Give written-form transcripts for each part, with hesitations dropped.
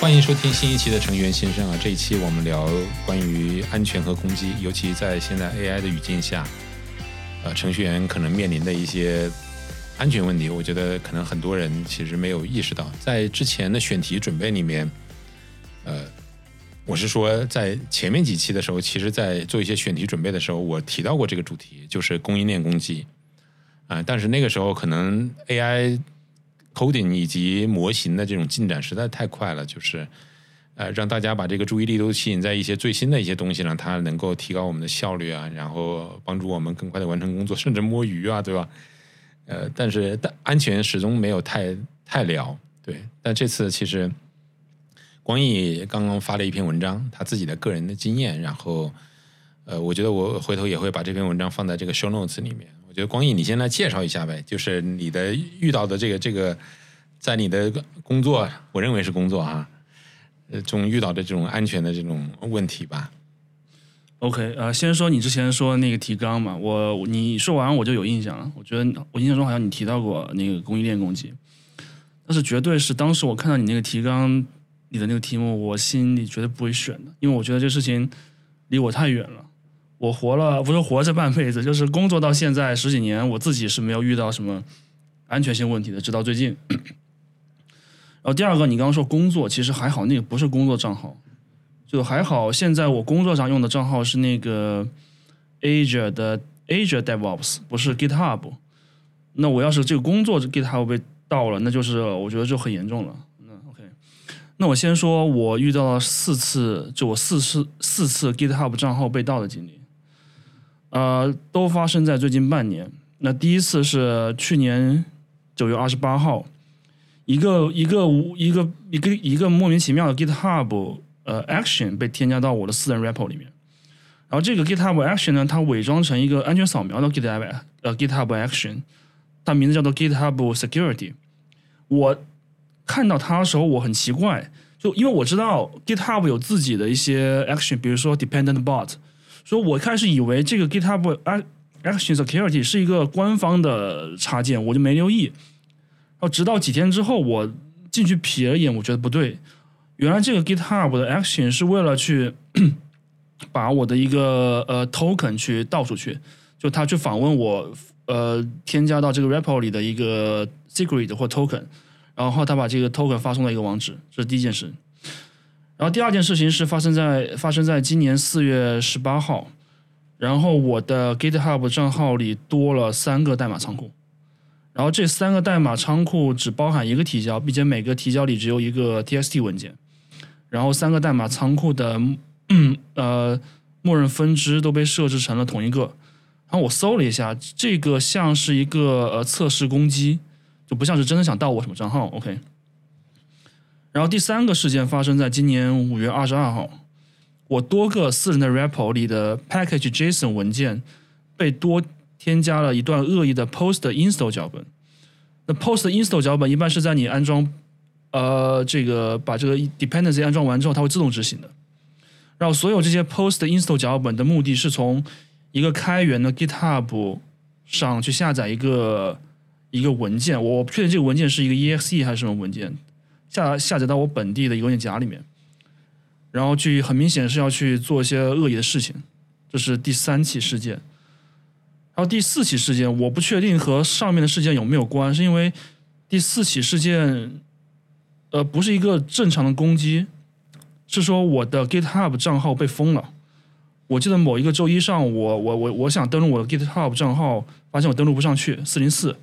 欢迎收听新一期的程序员先生啊，这一期我们聊关于安全和攻击，尤其在现在 AI 的语境下，程序员可能面临的一些安全问题，我觉得可能很多人其实没有意识到。在之前的选题准备里面，我是说在前面几期的时候，其实在做一些选题准备的时候，我提到过这个主题，就是供应链攻击但是那个时候可能 AI coding 以及模型的这种进展实在太快了，就是让大家把这个注意力都吸引在一些最新的一些东西，让它能够提高我们的效率啊，然后帮助我们更快的完成工作，甚至摸鱼啊，对吧？但是安全始终没有太聊，对。但这次其实光毅刚刚发了一篇文章，他自己的个人的经验，然后我觉得我回头也会把这篇文章放在这个 show notes 里面。我觉得光毅你先来介绍一下呗，就是你的遇到的这个在你的工作，我认为是工作啊，中遇到的这种安全的这种问题吧。 OK， 先说你之前说那个提纲嘛，你说完我就有印象了。我觉得我印象中好像你提到过那个供应链攻击，但是绝对是当时我看到你那个提纲里的那个题目，我心里绝对不会选的，因为我觉得这事情离我太远了。我不是活这半辈子，就是工作到现在10几年，我自己是没有遇到什么安全性问题的，直到最近。然后第二个，你刚刚说工作，其实还好，那个不是工作账号。就还好，现在我工作上用的账号是那个 Azure DevOps， 不是 GitHub。那我要是这个工作 GitHub 被盗了，那就是我觉得就很严重了。OK， 那我先说我遇到了4次，就我四次 GitHub 账号被盗的经历，都发生在最近半年。那第一次是去年9月28号，一个莫名其妙的 GitHub action 被添加到我的私人 repo 里面，然后这个 GitHub action 呢，它伪装成一个安全扫描的 GitHub action， 它名字叫做 GitHub Security。我看到它的时候，我很奇怪，就因为我知道 GitHub 有自己的一些 action， 比如说 dependent bot， 所以我开始以为这个 GitHub action security 是一个官方的插件，我就没留意。然后直到几天之后，我进去瞥了一眼，我觉得不对。原来这个 GitHub 的 action 是为了去把我的一个token 去盗出去，就他去访问我添加到这个 repo 里的一个 secret 或 token， 然后他把这个 token 发送到一个网址，这是第一件事。然后第二件事情是发生在今年4月18号，然后我的 GitHub 账号里多了3个代码仓库。然后这3个代码仓库只包含一个提交，并且每个提交里只有一个 TXT 文件。然后3个代码仓库的默认分支都被设置成了同一个。然后我搜了一下，这个像是一个测试攻击，就不像是真的想盗我什么账号。OK。然后第3个事件发生在今年5月22号，我多个私人的 repo 里的 package.json 文件被多添加了一段恶意的 post install 脚本。那 post install 脚本一般是在你安装这个把这个 dependency 安装完之后，它会自动执行的。然后所有这些 post install 脚本的目的是从一个开源的 GitHub 上去下载一个文件，我不确定这个文件是一个 exe 还是什么文件，下载到我本地的一个文件夹里面，然后很明显是要去做一些恶意的事情。这是第3起事件。然后第4起事件我不确定和上面的事件有没有关，是因为第4起事件不是一个正常的攻击，是说我的 GitHub 账号被封了。我记得某一个周一上午，我想登录我的 GitHub 账号，发现我登录不上去404。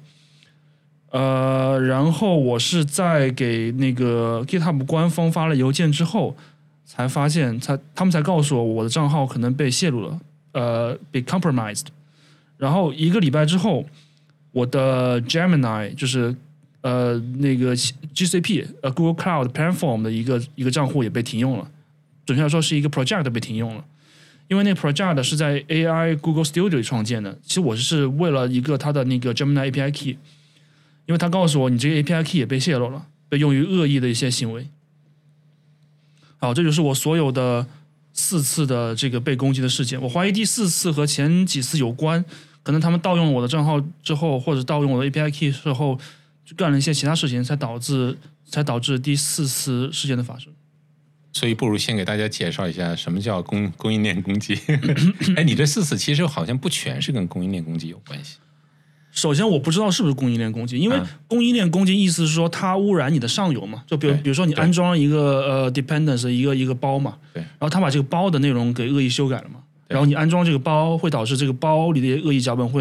然后我是在给那个 GitHub 官方发了邮件之后，才发现他们才告诉我的账号可能被泄露了，被 compromised。然后1个礼拜之后，我的 Gemini 就是那个 GCP Google Cloud Platform 的一个账户也被停用了，准确来说是一个 project 被停用了。因为那个 project 是在 AI Google Studio 里创建的，其实我是为了一个它的那个 Gemini API Key， 因为他告诉我你这个 API Key 也被泄露了，被用于恶意的一些行为。好，这就是我所有的4次的这个被攻击的事件。我怀疑第4次和前几次有关，可能他们盗用了我的账号之后，或者盗用我的 API Key 之后，就干了一些其他事情，才导致第4次事件的发生。 所以不如先给大家介绍一下什么叫供应链攻击。哎，你这4次其实好像不全是跟供应链攻击有关系。 首先我不知道是不是供应链攻击，因为供应链攻击意思是说它污染你的上游嘛，就比如说你安装一个dependence 一个包嘛， 对， 然后他把这个包的内容给恶意修改了嘛，然后你安装这个包会导致这个包里的恶意脚本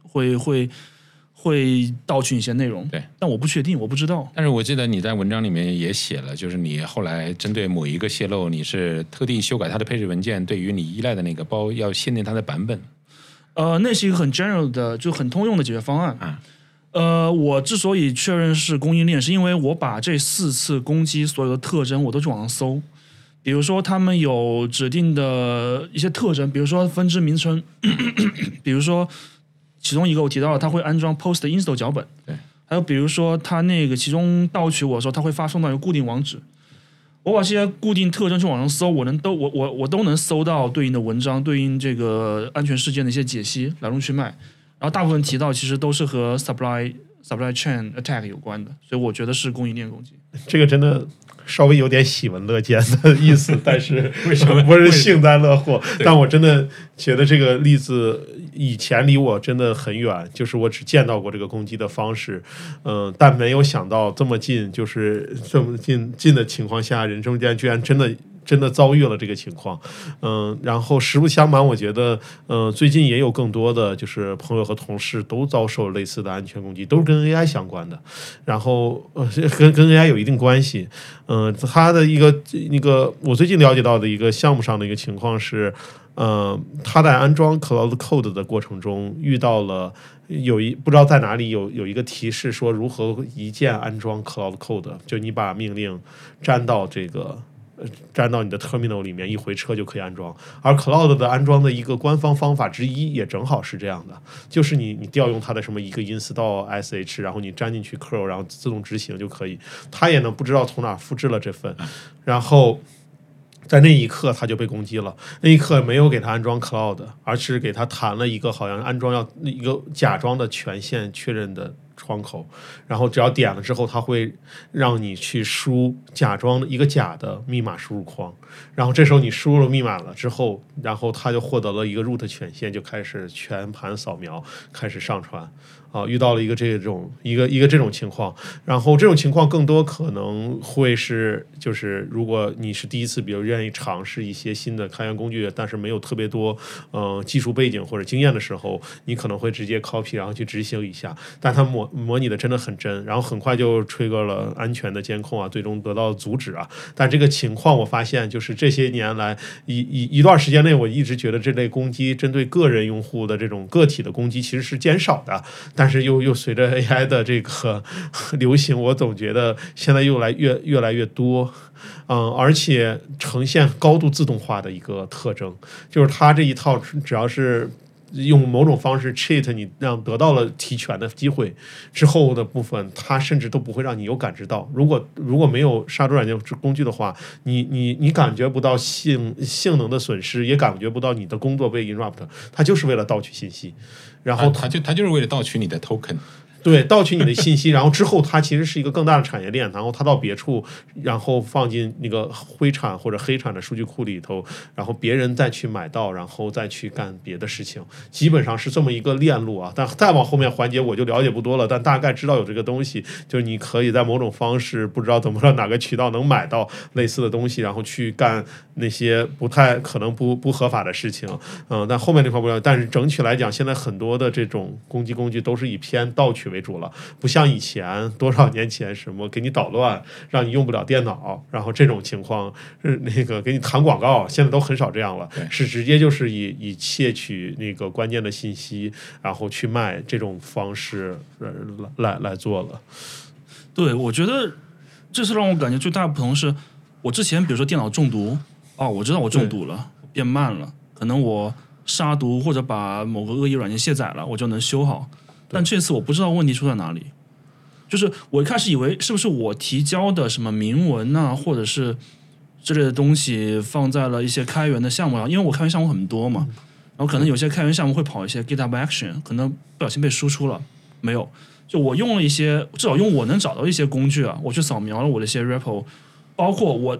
会盗取一些内容， 对， 但我不确定，我不知道。 但是我记得你在文章里面也写了，就是你后来针对某一个泄露，你是特地修改它的配置文件，对于你依赖的那个包要限定它的版本。 那是一个很 general 的，就很通用的解决方案。我之所以确认是供应链，是因为我把这4次攻击所有的特征我都去网上搜，比如说他们有指定的一些特征，比如说分支名称，比如说其中一个我提到了，他会安装 post install 脚本， 对， 还有比如说他那个其中盗取我的时候，他会发送到一个固定网址。我把这些固定特征去网上搜，我都能搜到对应的文章，对应这个安全事件的一些解析，来龙去脉。然后大部分提到其实都是和 supply chain attack 有关的，所以我觉得是供应链攻击。 这个真的稍微有点喜闻乐见的意思，但是为什么不是幸灾乐祸？但我真的觉得这个例子以前离我真的很远，就是我只见到过这个攻击的方式，但没有想到这么近，就是这么近的情况下，人中间居然真的遭遇了这个情况，然后实不相瞒，我觉得，最近也有更多的就是朋友和同事都遭受类似的安全攻击，都是跟 AI 相关的，然后跟 AI 有一定关系，他的那个我最近了解到的一个项目上的一个情况是，他在安装 Cloud Code 的过程中遇到了不知道在哪里有一个提示说如何一键安装 Cloud Code， 就你把命令粘到你的 terminal 里面，一回车就可以安装。而 Cloud 的安装的一个官方方法之一也正好是这样的，就是你调用它的什么一个 install sh， 然后你粘进去 curl， 然后自动执行就可以。它也能不知道从哪复制了这份，然后在那一刻他就被攻击了。那一刻没有给他安装 Cloud， 而是给他弹了一个好像安装要一个假装的权限确认的窗口，然后只要点了之后，它会让你去输假装的一个假的密码输入框，然后这时候你输入了密码了之后，然后它就获得了一个 root 权限，就开始全盘扫描，开始上传。遇到了一个这种情况，然后这种情况更多可能会是，就是如果你是第一次，比如愿意尝试一些新的开源工具，但是没有特别多技术背景或者经验的时候，你可能会直接 copy 然后去执行一下，但它模拟的真的很真，然后很快就 trigger 了安全的监控啊，最终得到阻止啊。但这个情况我发现，就是这些年来一段时间内，我一直觉得这类攻击针对个人用户的这种个体的攻击其实是减少的。但是又随着 AI 的这个流行，我总觉得现在越来越多，而且呈现高度自动化的一个特征，就是它这一套只要是用某种方式 cheat 你，让得到了提权的机会之后的部分，它甚至都不会让你有感知到。如果没有杀毒软件工具的话，你感觉不到性能的损失，也感觉不到你的工作被 interrupt， 它就是为了盗取信息。然后他就是为了盗取你的 token， 对，盗取你的信息，然后之后它其实是一个更大的产业链，然后它到别处，然后放进那个灰产或者黑产的数据库里头，然后别人再去买到，然后再去干别的事情，基本上是这么一个链路啊。但再往后面环节我就了解不多了，但大概知道有这个东西，就是你可以在某种方式不知道怎么哪个渠道能买到类似的东西，然后去干那些可能不合法的事情，但后面那块不了。但是整体来讲，现在很多的这种攻击工具都是以偏盗取为主了，不像以前多少年前什么给你捣乱，让你用不了电脑，然后这种情况那个给你弹广告，现在都很少这样了，是直接就是以窃取那个关键的信息，然后去卖这种方式来做了。 对，我觉得这次让我感觉最大的不同是，我之前比如说电脑中毒，我知道我中毒了，变慢了，可能我杀毒或者把某个恶意软件卸载了，我就能修好。但这次我不知道问题出在哪里，就是我一开始以为是不是我提交的什么明文啊，或者是之类的东西放在了一些开源的项目上，因为我开源项目很多嘛，然后可能有些开源项目会跑一些 GitHub Action， 可能不小心被输出了，没有，就我用了一些，至少用我能找到一些工具啊，我去扫描了我的一些 repo， 包括我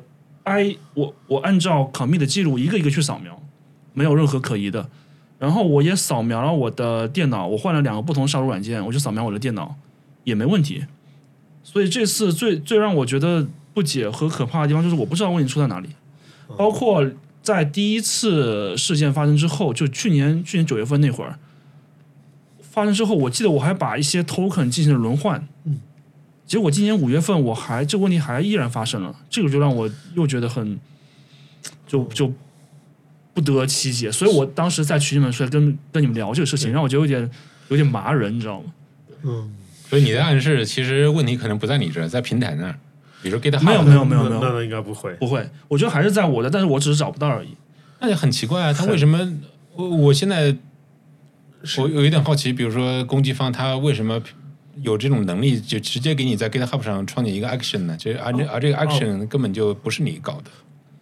我按照 commit 的记录一个一个去扫描，没有任何可疑的。然后我也扫描了我的电脑，我换了2个不同杀毒软件，我就扫描我的电脑也没问题。所以这次最让我觉得不解和可怕的地方就是我不知道问题出在哪里，包括在第一次事件发生之后，就去年9月份那会儿发生之后，我记得我还把一些 token 进行了轮换，结果今年5月份这个问题还依然发生了，这个就让我又觉得很就不得其解，所以我当时在群里面说跟你们聊这个事情，让我觉得有点麻人，你知道吗？ 所以你的暗示其实问题可能不在你这儿，在平台那儿，比如 GitHub 没有， 那应该不会， 我觉得还是在我的，但是我只是找不到而已。 那就很奇怪啊，他为什么？我现在我有一点好奇，比如说攻击方他为什么有这种能力，就直接给你在 GitHub 上创建一个 action 呢？而这个 action 根本就不是你搞的。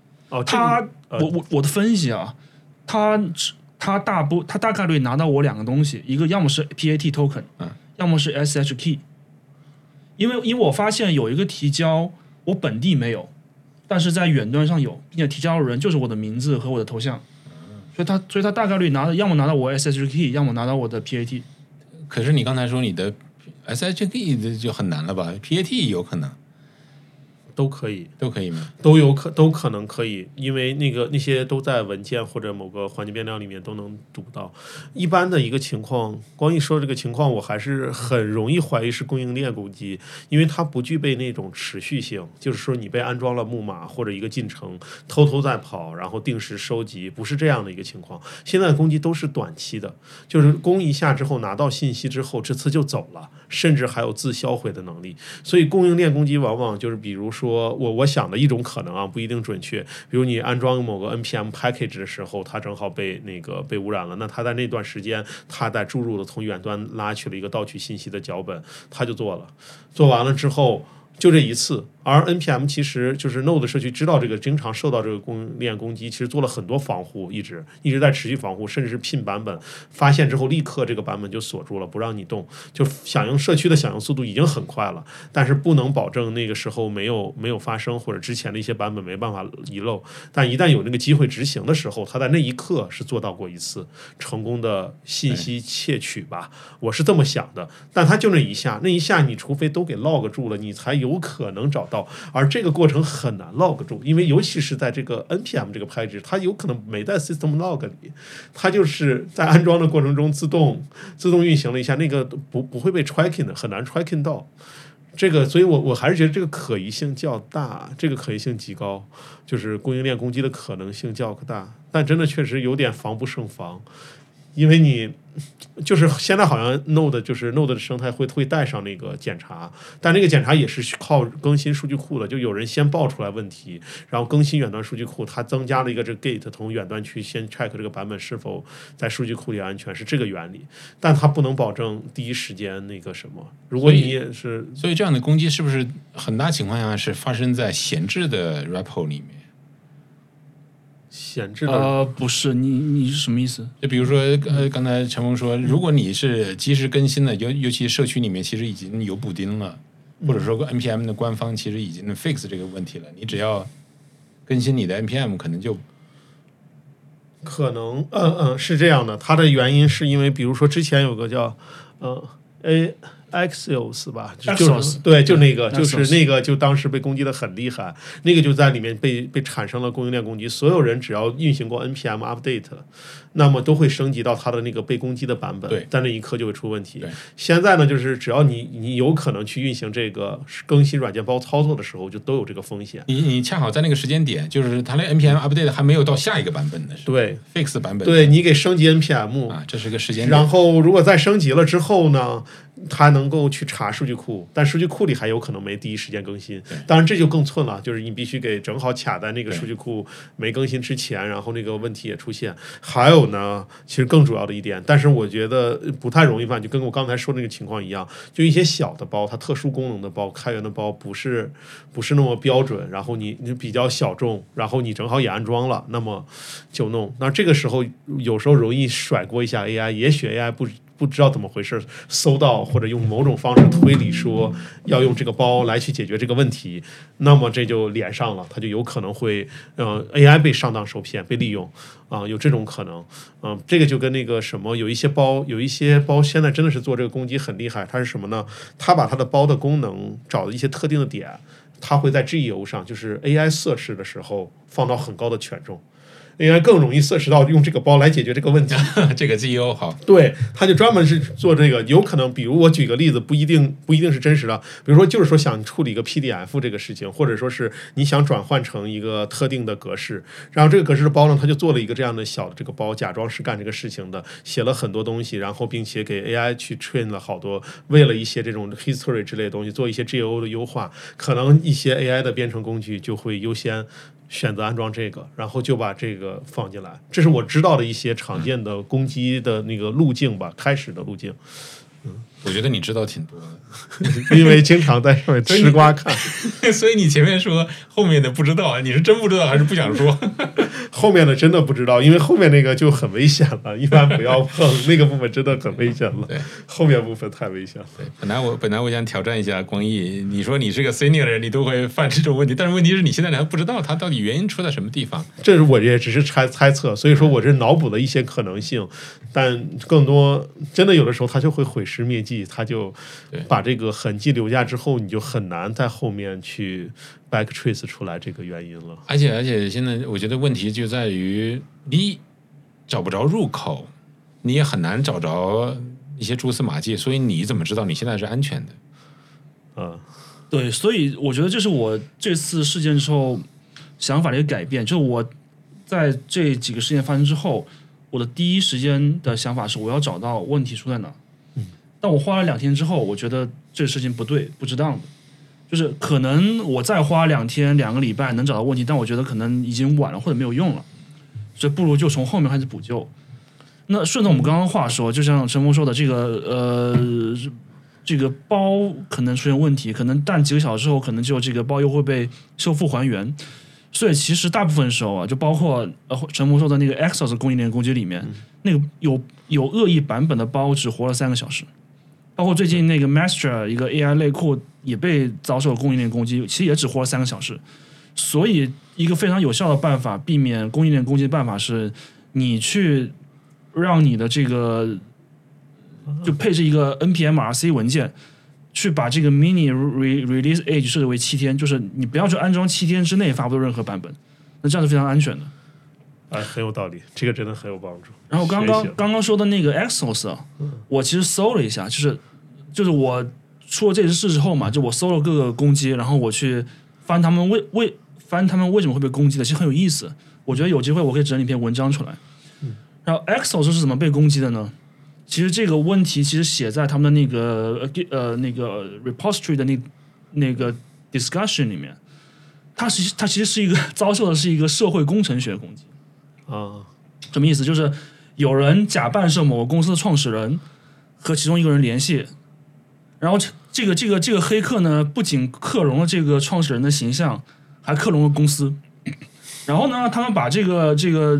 我的分析啊，他大概率拿到我2个东西，一个要么是 PAT token，要么是 SH key。因为我发现有一个提交我本地没有，但是在远端上有，并且提交的人就是我的名字和我的头像，所以他大概率要么拿到我 SH key， 要么拿到我的 PAT。 可是你刚才说你的 SH key 就很难了吧 ？PAT 有可能。 都可以吗？ 都可能可以，因为那些都在文件或者某个环境变量里面都能读到。一般的一个情况，光一说这个情况，我还是很容易怀疑是供应链攻击，因为它不具备那种持续性，就是说你被安装了木马或者一个进程偷偷在跑，然后定时收集，不是这样的一个情况。现在的攻击都是短期的，就是攻一下之后拿到信息之后，这次就走了，甚至还有自销毁的能力。所以供应链攻击往往就是比如说我想的一种可能啊，不一定准确。比如你安装某个 npm package 的时候，它正好被污染了，那它在那段时间，它在注入了从远端拉取了一个盗取信息的脚本，它就做了，做完了之后就这一次。而 npm 其实就是 Node 社区知道这个经常受到这个供应链攻击，其实做了很多防护，一直在持续防护，甚至是pin版本发现之后立刻这个版本就锁住了，不让你动。就响应社区的响应速度已经很快了，但是不能保证那个时候没有发生，或者之前的一些版本没办法遗漏。但一旦有那个机会执行的时候，他在那一刻是做到过一次成功的信息窃取吧，我是这么想的。但他就那一下你除非都给 log 住了，你才有可能找到，而这个过程很难 log 住，因为尤其是在这个 npm 这个package，它有可能没在 system log 里，它就是在安装的过程中自动运行了一下，那个不会被 tracking 的，很难 tracking 到这个。所以我还是觉得这个可疑性较大，这个可疑性极高，就是供应链攻击的可能性较大，但真的确实有点防不胜防。因为你就是现在好像 Node 的生态会带上那个检查，但那个检查也是靠更新数据库的，就有人先爆出来问题，然后更新远端数据库，它增加了一个这 gate 从远端去先 check 这个版本是否在数据库里安全，是这个原理，但它不能保证第一时间那个什么。如果你也是， 所以这样的攻击是不是很大情况下是发生在闲置的 repo 里面？ 闲置的不是，你是什么意思？ 就比如说刚才陈峰说，如果你是及时更新的，尤其社区里面其实已经有补丁了，或者说 npm 的官方其实已经 fix 这个问题了，你只要更新你的 npm， 可能是这样的。它的原因是因为比如说之前有个叫Axios 吧，就是对，就那个，就是那个，就当时被攻击的很厉害，那个就在里面被产生了供应链攻击。所有人只要运行过 npm update， 那么都会升级到它的那个被攻击的版本，在那一刻就会出问题。现在呢，就是只要你有可能去运行这个更新软件包操作的时候，就都有这个风险。 你恰好在那个时间点，就是它的 npm update 还没有到下一个版本的时候， 对 fix 版本， 对你给升级 npm 啊，这是个时间点。 然后如果再升级了之后呢，它能够去查数据库，但数据库里还有可能没第一时间更新。当然这就更寸了，就是你必须给正好卡在那个数据库没更新之前，然后那个问题也出现。还有呢，其实更主要的一点，但是我觉得不太容易犯，就跟我刚才说的那个情况一样，就一些小的包，它特殊功能的包，开源的包不是那么标准，然后你比较小众，然后你正好也安装了，那么就弄。那这个时候有时候容易甩锅一下 AI， 也许 AI 不知道怎么回事搜到，或者用某种方式推理说要用这个包来去解决这个问题，那么这就连上了，它就有可能会AI 被上当受骗被利用有这种可能。这个就跟那个什么有一些包现在真的是做这个攻击很厉害，它是什么呢？它把它的包的功能找的一些特定的点，它会在 GEO 上，就是 AI search 的时候放到很高的权重。AI 更容易search到用这个包来解决这个问题。 这个 GEO 好， 对，他就专门是做这个。有可能，比如我举个例子，不一定是真实的。比如说，就是说想处理一个 PDF 这个事情，或者说是你想转换成一个特定的格式，然后这个格式的包呢，他就做了一个这样的小的这个包，假装是干这个事情的，写了很多东西，然后并且给 AI 去 train 了好多，为了一些这种 history 之类的东西做一些 GEO 的优化，可能一些 AI 的编程工具就会优先选择安装这个，然后就把这个放进来。这是我知道的一些常见的攻击的那个路径吧，开始的路径。 我觉得你知道挺多的，因为经常在上面吃瓜看。 所以你前面说后面的不知道，你是真不知道还是不想说？ 后面的真的不知道，因为后面那个就很危险了，一般不要碰那个部分，真的很危险了。 对， 后面部分太危险了。 对，本来我想挑战一下光毅，你说你是个 senior 的人，你都会犯这种问题，但是问题是你现在还不知道它到底原因出在什么地方。 这是我也只是猜测，所以说我这脑补了一些可能性，但更多真的有的时候它就会毁尸灭迹，它就把这个痕迹留下之后，你就很难在后面去 backtrace 出来这个原因了。 而且现在我觉得问题就在于你找不着入口，你也很难找着一些蛛丝马迹，所以你怎么知道你现在是安全的？ 对，所以我觉得这是我这次事件之后想法的一个改变，就是我在这几个事件发生之后，我的第一时间的想法是我要找到问题出在哪。但我花了2天之后，我觉得这个事情不对，不值当的，就是可能我再花2天2个礼拜能找到问题，但我觉得可能已经晚了或者没有用了，所以不如就从后面开始补救。那顺着我们刚刚话说，就像陈峰说的，这个包可能出现问题，可能但几个小时之后，可能就这个包又会被修复还原。所以其实大部分时候啊，就包括陈峰说的那个 Exos 供应链攻击里面，那个有恶意版本的包只活了3个小时。包括最近那个 Master 一个 AI 类库也被遭受供应链攻击，其实也只活了3个小时。所以一个非常有效的办法避免供应链攻击的办法是，你去让你的这个就配置一个 npm-rc 文件，去把这个 mini release age 设置为7天，就是你不要去安装7天之内发布任何版本，那这样是非常安全的。 很有道理，这个真的很有帮助。 然后刚刚说的那个 Exos 我其实搜了一下，就是我出了这次事之后嘛，就我搜了各个攻击，然后我去翻他们为什么会被攻击的，其实很有意思。我觉得有机会我可以整理一篇文章出来。然后 Exos 是怎么被攻击的呢？其实这个问题其实写在他们的那个repository 的那个 discussion 里面。它其实是遭受的是一个社会工程学攻击。什么意思？就是有人假扮是某个公司的创始人，和其中一个人联系，然后这个黑客呢，不仅克隆了这个创始人的形象，还克隆了公司。然后呢，他们把这个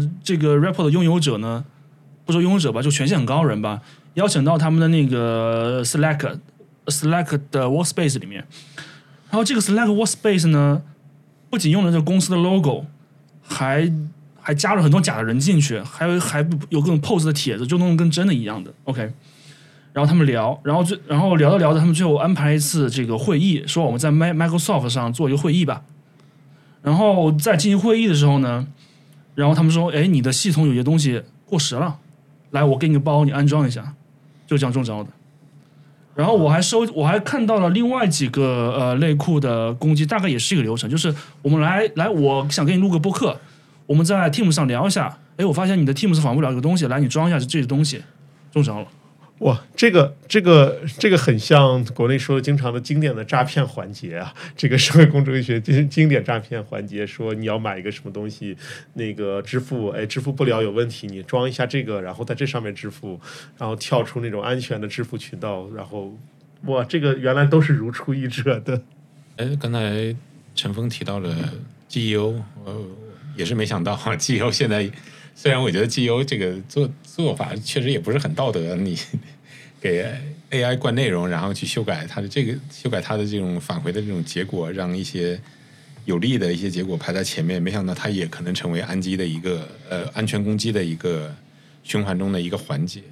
report 的拥有者呢，不说拥有者吧，就权限很高的人吧，邀请到他们的那个 Slack 的 workspace 里面。然后这个 Slack workspace 呢，不仅用了这个公司的 logo， 还加了很多假的人进去，还有各种 pose 的帖子，就弄得跟真的一样的。OK， 然后他们聊，然后聊着聊着，他们最后安排一次这个会议，说我们在 Microsoft 上做一个会议吧。然后在进行会议的时候呢，然后他们说：“哎，你的系统有些东西过时了，来，我给你个包，你安装一下。”就这样中招的。然后我还看到了另外几个类库的攻击，大概也是一个流程，就是我们来，我想给你录个播客。我们在 Teams 上聊一下，哎，我发现你的 Teams 访不了一个东西，来你装一下这些东西，中招了。 哇，这个很像国内说的经常的经典的诈骗环节啊，这个社会工程学经典诈骗环节，说你要买一个什么东西，那个支付不了有问题，你装一下这个，然后在这上面支付，然后跳出那种安全的支付渠道，然后哇，这个原来都是如出一辙的。 刚才陈峰提到了 GEO，也是没想到GEO 现在虽然我觉得 GEO 这个做法确实也不是很道德， 给 AI 灌内容，然后去修改它的这种返回的这种结果，让一些有利的一些结果排在前面。没想到它也可能成为安全攻击的一个循环中的一个环节。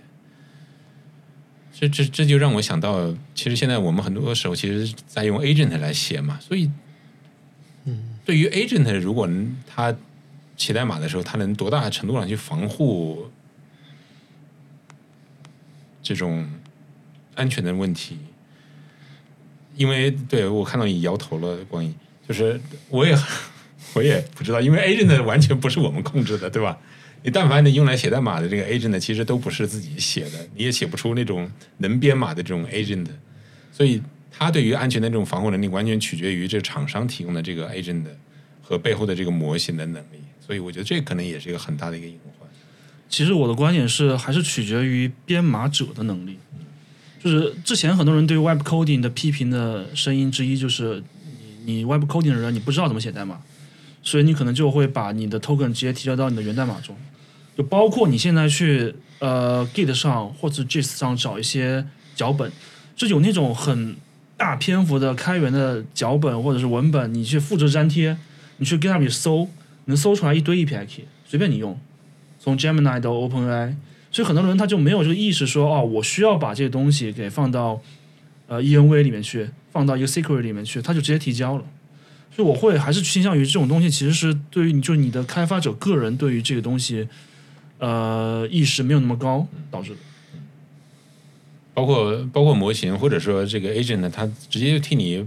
这就让我想到，其实现在我们很多时候其实在用 agent 来写嘛，所以，对于 agent， 如果他写代码的时候，他能多大程度上去防护这种安全的问题？因为对我看到你摇头了，光一，就是我也不知道，因为 agent 完全不是我们控制的，对吧？你但凡你用来写代码的这个 agent 其实都不是自己写的，你也写不出那种能编码的这种 agent， 所以它对于安全的这种防护能力完全取决于这厂商提供的这个 agent 和背后的这个模型的能力，所以我觉得这可能也是一个很大的一个隐患。 其实我的观点是，还是取决于编码者的能力。就是之前很多人对 web coding 的批评的声音之一，就是你 web coding 的人你不知道怎么写代码，所以你可能就会把你的 token 直接提交到你的源代码中。就包括你现在去Git 上或者 Gist 上找一些脚本，就有那种很大篇幅的开源的脚本或者是文本，你去复制粘贴，你去 GitHub 里搜，你能搜出来一堆 API key， 随便你用，从 Gemini 到 OpenAI。所以很多人他就没有这个意识说，哦，我需要把这个东西给放到ENV 里面去，放到一个 secret 里面去，他就直接提交了。所以我会还是倾向于这种东西其实是对于就是你的开发者个人对于这个东西意识没有那么高导致的。 包括模型或者说这个 agent 呢，它直接就替你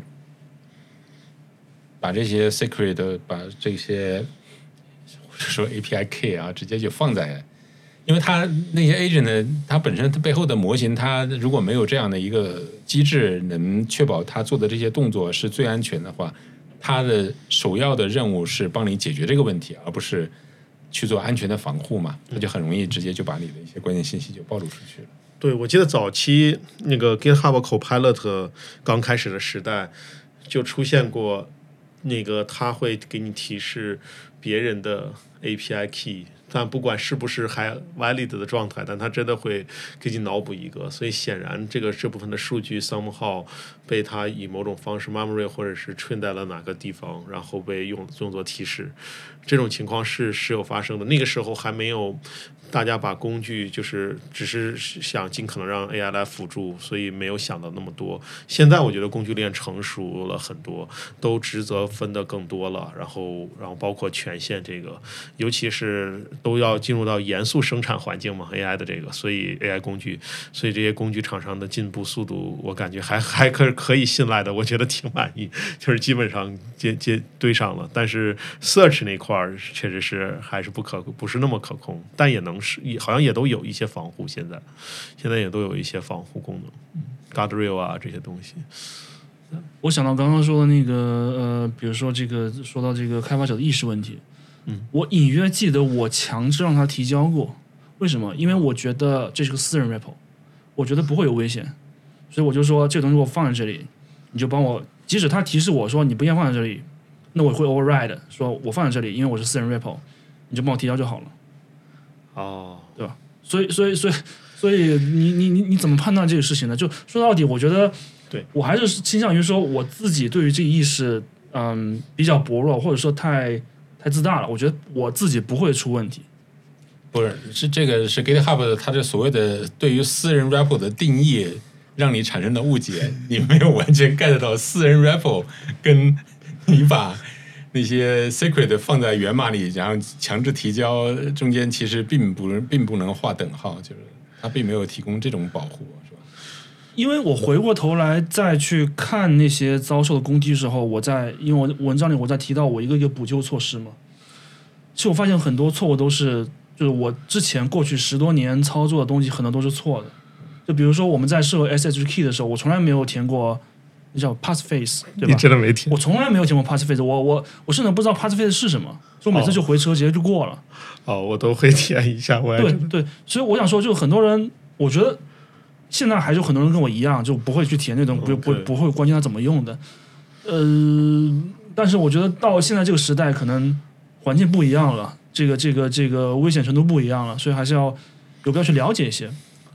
把这些 secret 把这些或者说 API key 啊直接就放在，因为它那些 agent 呢，它本身它背后的模型，它如果没有这样的一个机制能确保它做的这些动作是最安全的话，它的首要的任务是帮你解决这个问题，而不是去做安全的防护嘛，它就很容易直接就把你的一些关键信息就暴露出去了。 对，我记得早期那个 GitHub Copilot 刚开始的时代，就出现过那个他会给你提示别人的 API key， 但不管是不是还 valid 的状态，但他真的会给你脑补一个，所以显然这部分的数据 somehow 被他以某种方式 memory 或者是 train 在了哪个地方，然后被用作提示，这种情况是有发生的。那个时候还没有大家把工具就是只是想尽可能让 AI 来辅助，所以没有想到那么多。现在我觉得工具链成熟了很多，都职责分得更多了，然后包括权限这个，尤其是都要进入到严肃生产环境嘛 AI 的这个，所以 AI 工具，所以这些工具厂商的进步速度我感觉还可以信赖的，我觉得挺满意，就是基本上对上了。但是 search 那块确实是还是不是那么可控，但也能好像也都有一些防护，现在也都有一些防护功能，guardrail 啊这些东西。 我想到刚刚说的那个比如说说到这个开发者的意识问题，我隐约记得我强制让他提交过，为什么？因为我觉得这是个私人 repo， 我觉得不会有危险，所以我就说这个东西我放在这里，你就帮我，即使他提示我说你不应该放在这里，那我会 override 说我放在这里，因为我是私人 repo， 你就帮我提交就好了。 哦， 对吧？所以你怎么判断这个事情呢？就说到底，我觉得， 对我还是倾向于说我自己对于这个意识，比较薄弱，或者说太自大了。我觉得我自己不会出问题。 不是这个是 GitHub 它这所谓的对于私人 repo 的定义，让你产生的误解，你没有完全 get 到私人 repo 跟你把那些 secret 放在源码里，然后强制提交中间其实并不能划等号，就是它并没有提供这种保护，是吧？ 因为我回过头来再去看那些遭受的攻击的时候，因为我文章里我在提到我一个一个补救措施嘛，其实我发现很多错误都是就是我之前过去10多年操作的东西很多都是错的。就比如说我们在设 SSH key 的时候，我从来没有填过叫 passphrase， 对吧？ 你真的没填？ 我从来没有填过 passphrase， 我甚至不知道 passphrase 是什么，所以我每次就回车直接就过了。 我都会填一下。 对，所以我想说，就很多人，我觉得现在还是很多人跟我一样，就不会去填那种，不会关心它怎么用的。但是我觉得到现在这个时代，可能环境不一样了，这个危险程度不一样了，所以还是要有必要去了解一些。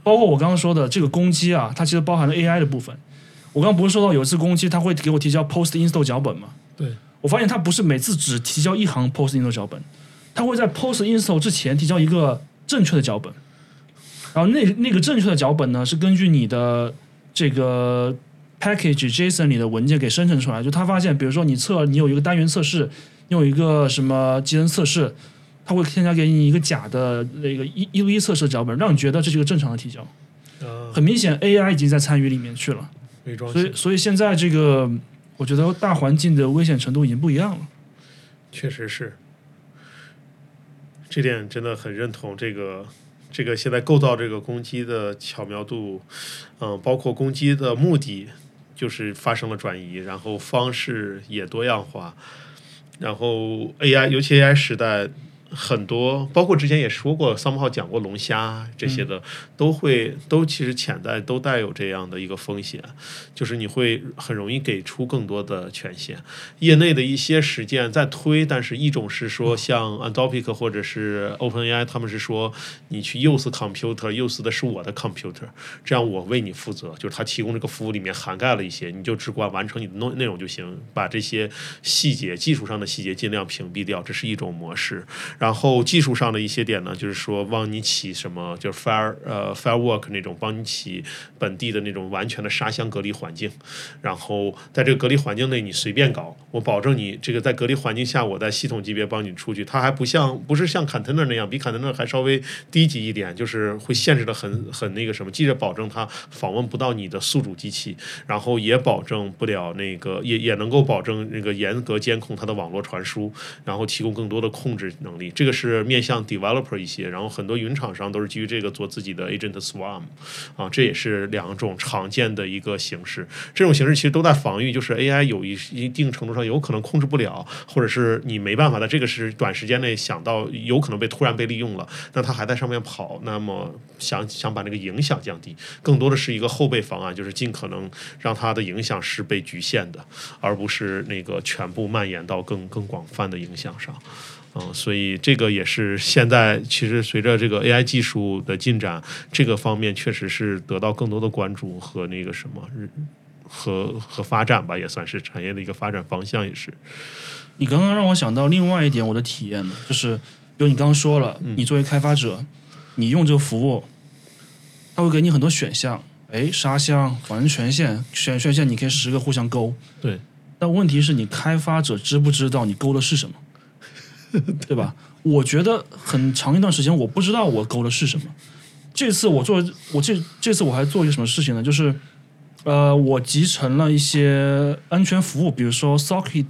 包括我刚刚说的这个攻击啊，它其实包含了 AI 的部分。我刚刚不是说到有一次攻击，它会给我提交 post install 脚本吗？ 对， 我发现它不是每次只提交一行 post install 脚本，它会在 post install 之前提交一个正确的脚本，然后那个正确的脚本呢，是根据你的这个 package JSON 里的文件给生成出来。就他发现，比如说你有一个单元测试，你有一个什么集成测试，它会添加给你一个假的那个一对一测试的脚本，让你觉得这是一个正常的提交。很明显 AI 已经在参与里面去了。所以现在这个，我觉得大环境的危险程度已经不一样了。 确实是，这点真的很认同。这个现在构造这个攻击的巧妙度，包括攻击的目的，就是发生了转移，然后方式也多样化，然后 AI， 尤其 AI 时代。很多包括之前也说过，somehow讲过龙虾这些的，都其实潜在都带有这样的一个风险，就是你会很容易给出更多的权限。业内的一些实践在推，但是一种是说像 Anthropic 或者是 OpenAI， 他们是说你去 use computer，use 的是我的 computer， 这样我为你负责，就是他提供这个服务里面涵盖了一些，你就只管完成你的内容就行，把这些技术上的细节尽量屏蔽掉，这是一种模式。然后技术上的一些点呢，就是说帮你起什么，就是 firework 那种，帮你起本地的那种完全的沙箱隔离环境，然后在这个隔离环境内你随便搞，我保证你这个在隔离环境下，我在系统级别帮你出去，它还不是像 container 那样，比 container 还稍微低级一点，就是会限制的很那个什么，既保证它访问不到你的宿主机器，然后也保证不了那个也能够保证那个严格监控它的网络传输，然后提供更多的控制能力。这个是面向 developer 一些，然后很多云厂商都是基于这个做自己的 agent swarm 啊，这也是两种常见的一个形式。这种形式其实都在防御，就是 AI 有一定程度上有可能控制不了，或者是你没办法在这个是短时间内想到有可能突然被利用了，那它还在上面跑，那么想把那个影响降低，更多的是一个后备方案，就是尽可能让它的影响是被局限的，而不是那个全部蔓延到更广泛的影响上。所以这个也是现在其实随着这个 AI 技术的进展，这个方面确实是得到更多的关注和那个什么和发展吧，也算是产业的一个发展方向。也是你刚刚让我想到另外一点我的体验呢，就是比如你刚刚说了，你作为开发者，你用这个服务，它会给你很多选项，沙箱、缓存权限，选项你可以10个互相勾， 对。 但问题是你开发者知不知道你勾的是什么？对吧？我觉得很长一段时间我不知道我勾的是什么。这次这次我还做一个什么事情呢？就是我集成了一些安全服务，比如说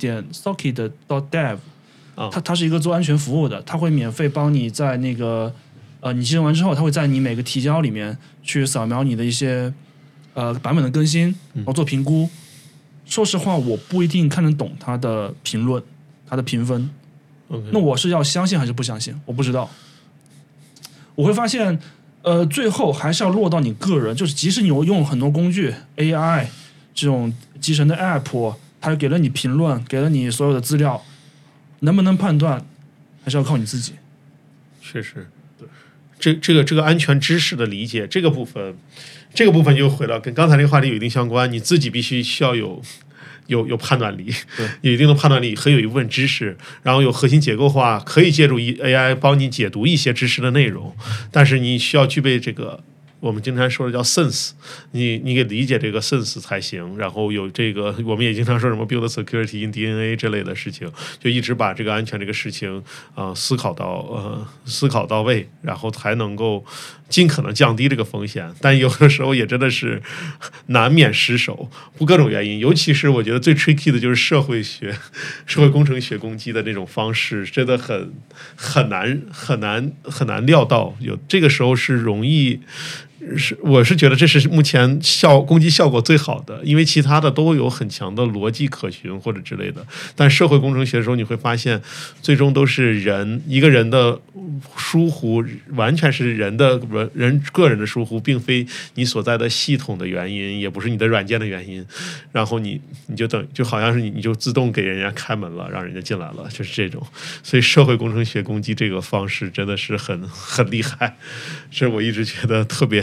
socket.dev， 它是一个做安全服务的，它会免费帮你在那个你集成完之后，它会在你每个提交里面去扫描你的一些版本的更新，然后做评估。说实话，我不一定看得懂它的评论，它的评分。那我是要相信还是不相信？我不知道。我会发现，最后还是要落到你个人，就是即使你用很多工具 AI 这种集成的 app， 它给了你评论，给了你所有的资料，能不能判断，还是要靠你自己。 确实，这个安全知识的理解，这个部分就回到跟刚才那个话题有一定相关，你自己需要有判断力，有一定的判断力和有一部分知识，然后有核心结构化，可以借助 AI 帮你解读一些知识的内容，但是你需要具备这个我们经常说的叫 sense， 你给理解这个 sense 才行。然后有这个我们也经常说什么 build security in DNA 这类的事情，就一直把这个安全这个事情思考到位，然后才能够尽可能降低这个风险。但有的时候也真的是难免失手，不各种原因，尤其是我觉得最 tricky 的就是社会工程学攻击的那种方式，真的很难料到，有这个时候是容易。我是觉得这是目前攻击效果最好的，因为其他的都有很强的逻辑可循或者之类的。但社会工程学的时候，你会发现，最终都是一个人的疏忽，完全是人个人的疏忽，并非你所在的系统的原因，也不是你的软件的原因。然后你就好像是你就自动给人家开门了，让人家进来了，就是这种。所以社会工程学攻击这个方式真的是很厉害，是我一直觉得特别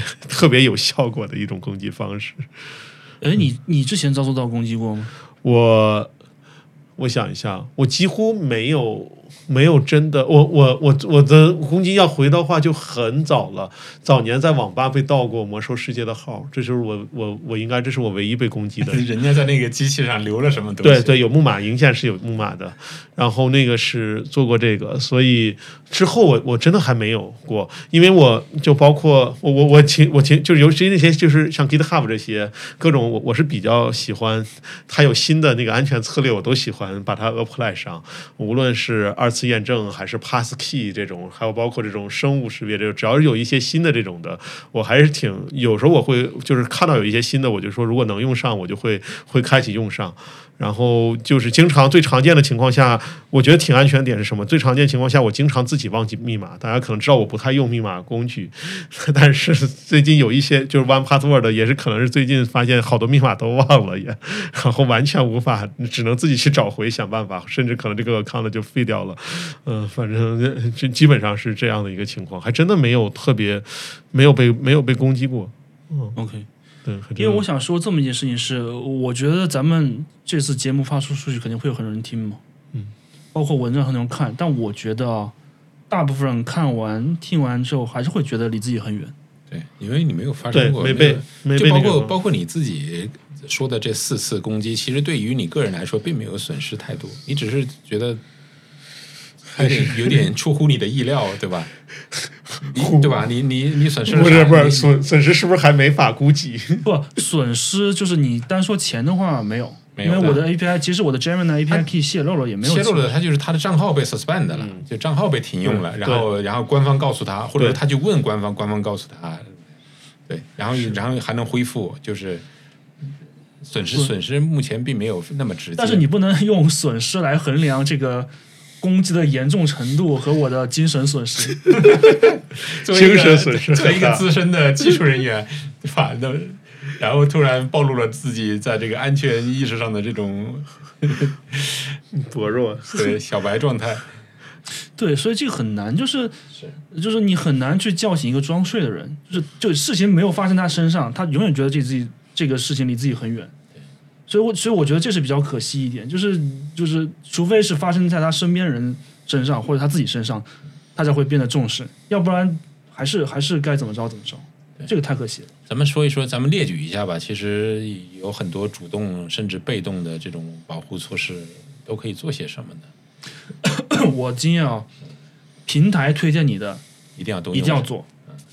特别有效果的一种攻击方式。 哎，你之前遭受到攻击过吗？ 我想一下，我几乎没有真的，我的攻击要回到话就很早了，早年在网吧被盗过魔兽世界的号，这就是我应该这是我唯一被攻击的。 人家在那个机器上留了什么东西？ 对，有木马，银线是有木马的，然后那个是做过这个，所以之后我真的还没有过，因为我就包括我就是尤其那些就是像 GitHub 这些各种，我是比较喜欢它有新的那个安全策略，我都喜欢把它 apply 上，无论是二次验证还是 passkey 这种，还有包括这种生物识别这种，只要是有一些新的这种的，我还是有时候我会就是看到有一些新的，我就说如果能用上，我就会开启用上。然后就是最常见的情况下，我觉得挺安全的点是什么？最常见情况下，我经常自己忘记密码。大家可能知道我不太用密码工具，但是最近有一些就是 OnePassword 也是可能是最近发现好多密码都忘了也，然后完全无法，只能自己去找回想办法，甚至可能这个 account 就废掉了。反正这基本上是这样的一个情况，还真的没有没有被攻击过。 OK。 对， 因为我想说这么一件事情是，我觉得咱们这次节目发出出去肯定会有很多人听嘛，包括文章很多人看，但我觉得大部分人看完听完之后还是会觉得离自己很远。 对，因为你没有发生过， 没被就包括你自己说的这4次攻击，其实对于你个人来说并没有损失太多，你只是觉得有点出乎你的意料，对吧？对吧？你损失了啥？ 不是损失是不是还没法估计？ 不，损失就是你单说钱的话没有，因为我的 API 其实我的 Gemini API key 泄露了也没有泄露了，他就是他的账号被 suspend 了，就账号被停用了，然后官方告诉他，或者他就问官方，官方告诉他，对，然后还能恢复，就是损失目前并没有那么直接， 但是你不能用损失来衡量这个攻击的严重程度和我的精神损失。 精神损失， 作为一个资深的技术人员，对吧？然后突然暴露了自己在这个安全意识上的这种薄弱， 对小白状态。 对，所以这个很难，就是你很难去叫醒一个装睡的人，就事情没有发生在他身上，他永远觉得这个事情离自己很远。所以我觉得这是比较可惜一点，就是除非是发生在他身边人身上或者他自己身上，他才会变得重视，要不然还是该怎么着怎么着，这个太可惜了。 咱们说一说，咱们列举一下吧。其实有很多主动甚至被动的这种保护措施，都可以做些什么呢？ 我经验啊，平台推荐你的一定要做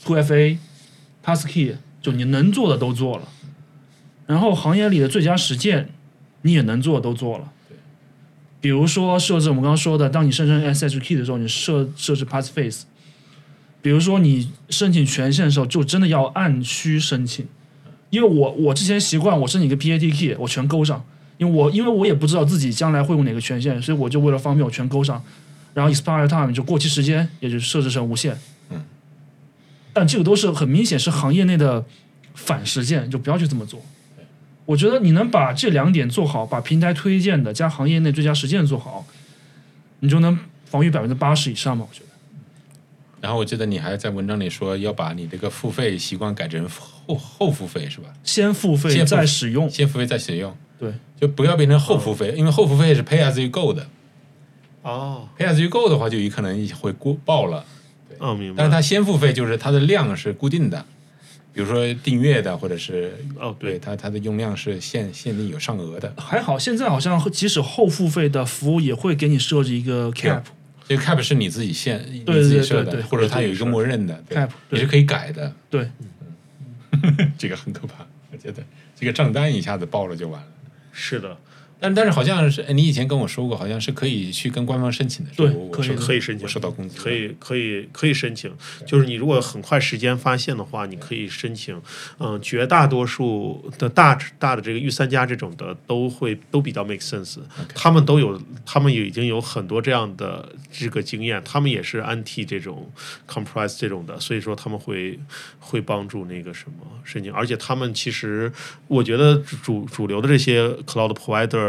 2FA、Passkey， 就你能做的都做了。然后行业里的最佳实践，你也能做的都做了。比如说设置我们刚刚说的，当你生成 SHKey 的时候，你设置 Passphrase。比如说你申请权限的时候，就真的要按需申请。因为我之前习惯我申请一个 PAT key， 我全勾上，因为我也不知道自己将来会用哪个权限，所以我就为了方便我全勾上。然后 expire time 就过期时间也就设置成无限。但这个都是很明显是行业内的反实践，就不要去这么做。我觉得你能把这2点做好，把平台推荐的加行业内最佳实践做好，你就能防御80%以上嘛？我觉得。 然后我记得你还在文章里说要把你这个付费习惯改成后付费是吧？ 先付费再使用， 先付费再使用， 对， 就不要变成后付费，因为后付费是 pay as you go 的。pay as you go 的话就有可能会爆了。 明白。 但是它先付费就是它的量是固定的。比如说订阅的，或者是对它的用量是限定有上额的。 还好，现在好像即使后付费的服务也会给你设置一个 cap， 这个 cap 是你自己你自己设的，或者它有一个默认的 cap， 你是可以改的。 对， 这个很可怕，我觉得这个账单一下子爆了就完了。 是的。 但是好像是你以前跟我说过，好像是可以去跟官方申请的。 对， 可以申请， 我受到攻击， 可以申请。就是你如果很快时间发现的话，你可以申请。绝大多数的大的这个御三家这种的都比较 make sense。他们已经有很多这样的这个经验，他们也是 anti 这种 comprise 这种的，所以说他们会帮助那个什么申请。而且他们其实我觉得主流的这些 cloud provider。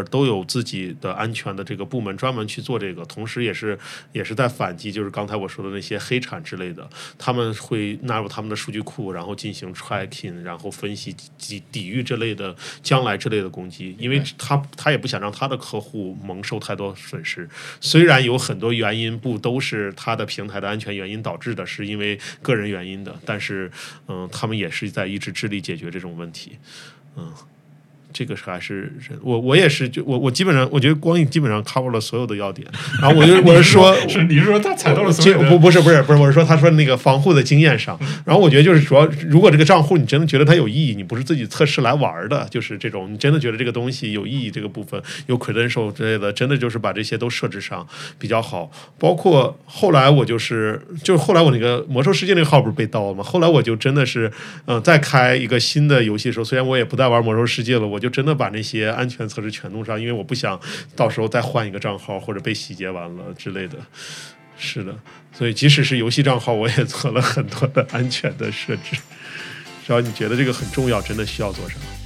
Developer 都有自己的安全的这个部门专门去做这个，同时也是在反击，就是刚才我说的那些黑产之类的，他们会纳入他们的数据库，然后进行 tracking， 然后分析抵御这类的将来这类的攻击，因为他也不想让他的客户蒙受太多损失。虽然有很多原因不都是他的平台的安全原因导致的，是因为个人原因的，但是他们也是在一直致力解决这种问题。这个还是我也是，就我基本上我觉得光影基本上 cover 了所有的要点，然后我是说你是说他踩到了所有的不是，我是说他说那个防护的经验上，然后我觉得就是主要，如果这个账户你真的觉得它有意义，你不是自己测试来玩的，就是这种你真的觉得这个东西有意义，这个部分有 credential 之类的，真的就是把这些都设置上比较好。包括后来我就是后来我那个魔兽世界那个号不是被盗了吗？后来我就真的是再开一个新的游戏的时候，虽然我也不再玩魔兽世界了，我就真的把那些安全测试全弄上，因为我不想到时候再换一个账号或者被洗劫完了之类的。是的，所以即使是游戏账号，我也做了很多的安全的设置。只要你觉得这个很重要，真的需要做上。